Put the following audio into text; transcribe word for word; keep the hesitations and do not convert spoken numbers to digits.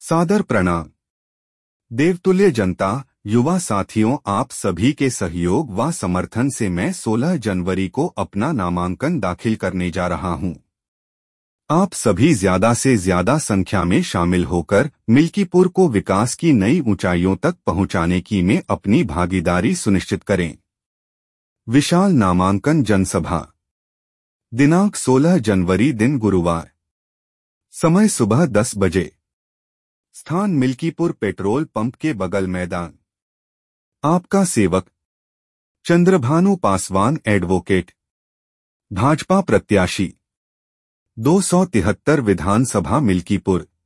सादर प्रणाम। देवतुल्य जनता, युवा साथियों, आप सभी के सहयोग व समर्थन से मैं सोलह जनवरी को अपना नामांकन दाखिल करने जा रहा हूं। आप सभी ज्यादा से ज्यादा संख्या में शामिल होकर मिल्कीपुर को विकास की नई ऊंचाइयों तक पहुंचाने की में अपनी भागीदारी सुनिश्चित करें। विशाल नामांकन जनसभा, दिनांक सोलह जनवरी, दिन गुरुवार, समय सुबह दस बजे, स्थान मिल्कीपुर पेट्रोल पंप के बगल मैदान। आपका सेवक चंद्रभानु पासवान, एडवोकेट, भाजपा प्रत्याशी, दो सौ तिहत्तर विधानसभा मिल्कीपुर।